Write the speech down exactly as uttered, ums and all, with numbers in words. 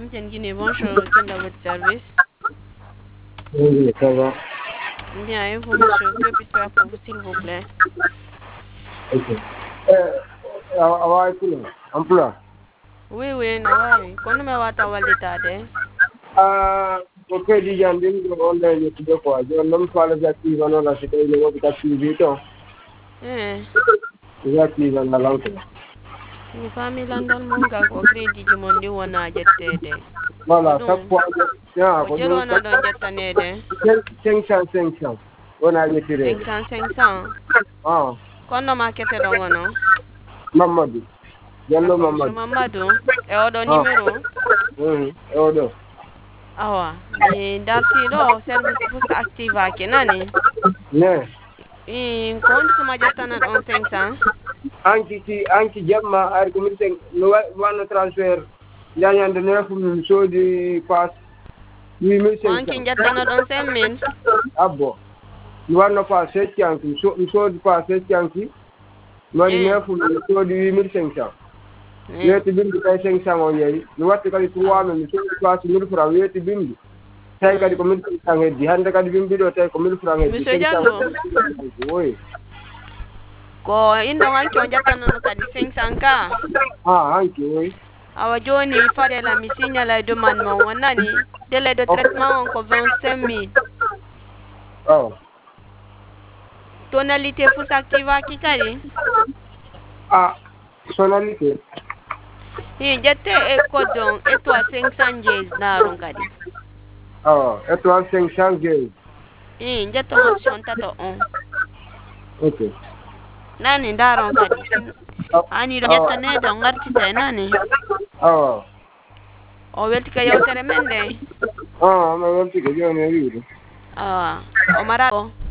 M T N Guinée, bonjour, quel est votre service? Oui, ça va. Bien, et vous, monsieur, que puis-je faire pour vous, s'il vous plaît? Ok. Euh, awa kilo, emploi. Oui, oui, no worry. Kono me wata walde tade. Ah, ok, di jandin ko on da yetu de ko. Jo nam fala jati wono la sito je wo ka T V to. Eh, Jati na lanko. ni fami landal monga ko credit jimondi wona jettede. Voilà, chaque Kodum, fois ya ko ko jelo do na don jettanede. cinq cents cinq cents. Wona yetirede. cinq cents cinq cents. Ah, Kono makete don wono. Mamadou. Jallo D'accord, monsieur Mamadou. Mamadou. E odo Ah. numéro? Mhm. Odo. Awa, ni darti do service fusta activa kenani. Ne. In konti suma jettana don cinq cents. Anki ki anki jamma ar ko min no wano transfert ñañande neuf min soodi pass huit mille Ko cinq anki cents jettana don cinq mille. abbo mi wanno pass seccanki mi soodi pass seccanki mi waɗi Eh. neuf min soodi huit mille cinq cents Eh. weeti bindi tawi cinq cents o yeeyi mi watti kadi trois mille mi soodi pass mille francs weeti bindi tawi kadi ko mille cinq cents heddi hannde kadi bimbi ɗo tawi ko mille francs heddi Monsieur cinq Diallo. cents oyi Ko inno anki on jettana kadi cinq cents ka. ah hanki oyi Awa joni fare la mi signala demande mon wonani. Délai de traitement on ko vingt-cinq mille. oh Tonalité full activa ki kadi. ah sonalité Hi jette e kodon étoile cinq cents dièse daron kadi. oh étoile cinq cents gueyi Hi jetton option tato on. ok Nani daron kadi. Sin ani do jettane don ngartite nani. awa O welti ka yawtere men de. ah ma weltike joni e wiide Ah, o mara